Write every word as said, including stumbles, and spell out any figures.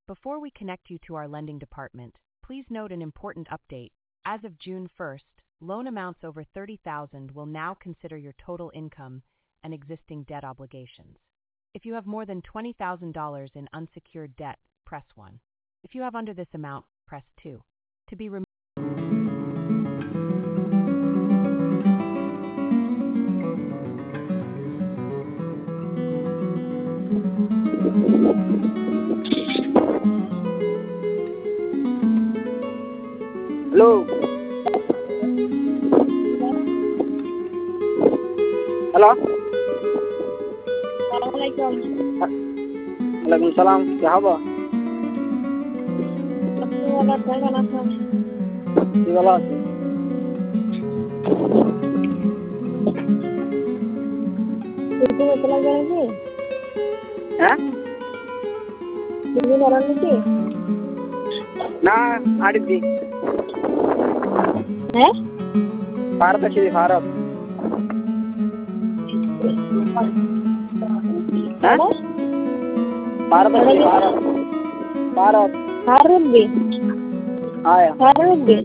Before we connect you to our lending department, please note an important update. As of June first, loan amounts over thirty thousand dollars will now consider your total income and existing debt obligations. If you have more than twenty thousand dollars in unsecured debt, press one. If you have under this amount, press two. To be removed. Hello. Hello. Assalamualaikum. Waalaikumsalam. क्या हुआ? Aku वाला क्या गाना था? ये वाला itu masalah gana sih? Hah? Ini orang ni sih? Nah, ada di. Eh? Barat sih, Barat. Hah? Barat sih, Barat. Barat. Harun bi. Ah ya. Harun bi.